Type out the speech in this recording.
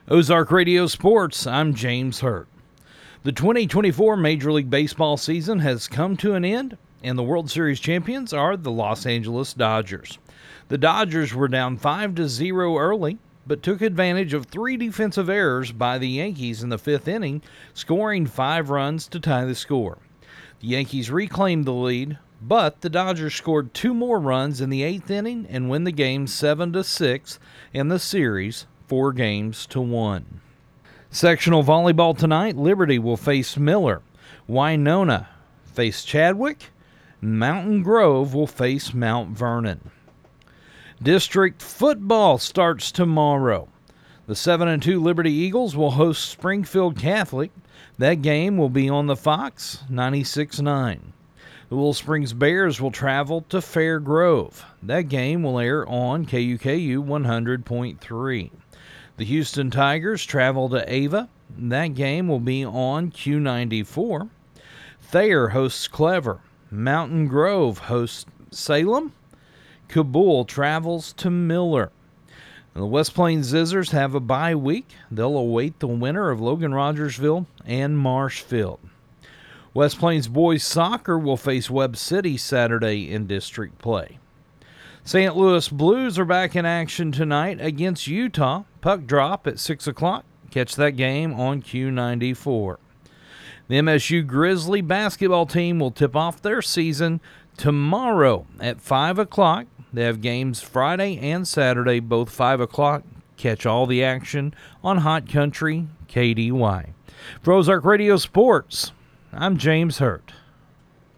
Ozark Radio Sports, I'm James Hurt. The 2024 Major League Baseball season has come to an end, and the World Series champions are the Los Angeles Dodgers. The Dodgers were down 5-0 early, but took advantage of 3 defensive errors by the Yankees in the 5th inning, scoring 5 runs to tie the score. The Yankees reclaimed the lead, but the Dodgers scored 2 more runs in the 8th inning and win the game 7-6 in the series, 4-1. Sectional volleyball tonight, Liberty will face Miller. Winona face Chadwick. Mountain Grove will face Mount Vernon. District football starts tomorrow. The 7-2 Liberty Eagles will host Springfield Catholic. That game will be on the Fox 96.9. The Willow Springs Bears will travel to Fair Grove. That game will air on KUKU 100.3. The Houston Tigers travel to Ava. That game will be on Q94. Thayer hosts Clever. Mountain Grove hosts Salem. Kabul travels to Miller. The West Plains Zizzers have a bye week. They'll await the winner of Logan Rogersville and Marshfield. West Plains boys soccer will face Webb City Saturday in district play. St. Louis Blues are back in action tonight against Utah. Puck drop at 6 o'clock. Catch that game on Q94. The MSU Grizzly basketball team will tip off their season tomorrow at 5 o'clock. They have games Friday and Saturday, both 5 o'clock. Catch all the action on Hot Country KDY. For Ozark Radio Sports, I'm James Hurt.